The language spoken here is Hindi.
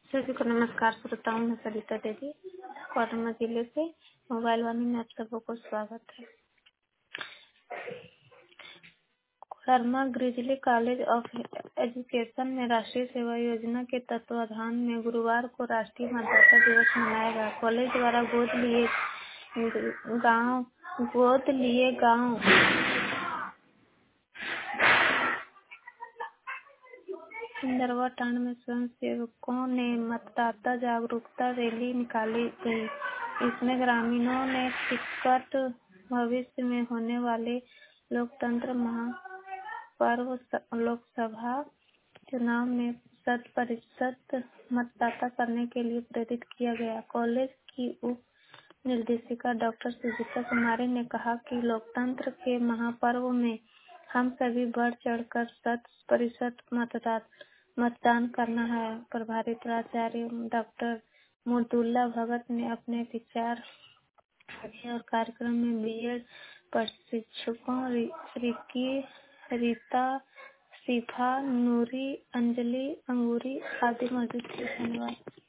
सभी को नमस्कार। श्रोताओं में सरिता देवी कोडरमा जिले से मोबाइल वाणी में आप सबको स्वागत है। Koderma grizzly college of education में राष्ट्रीय सेवा योजना के तत्वाधान में गुरुवार को राष्ट्रीय मतदाता दिवस मनाया गया। कॉलेज द्वारा गोद लिए गांव इंदरवा टांड में स्वयं सेवकों ने मतदाता जागरूकता रैली निकाली गई। इसमें ग्रामीणों ने टिकट भविष्य में होने वाले लोकतंत्र महापर्व लोकसभा चुनाव में 100% मतदाता करने के लिए प्रेरित किया गया। कॉलेज की उप निर्देशिका डॉक्टर सुजीता कुमारी ने कहा कि लोकतंत्र के महापर्व में हम सभी बढ़ चढ़कर 100% मतदान करना है। प्रभारी प्राचार्य डॉक्टर मुर्तुल्ला भगत ने अपने विचार रखे और कार्यक्रम में बीएड प्रशिक्षकों रिकी, रीता, शिफा, नूरी, अंजलि, अंगूरी आदि मौजूद थे। धन्यवाद।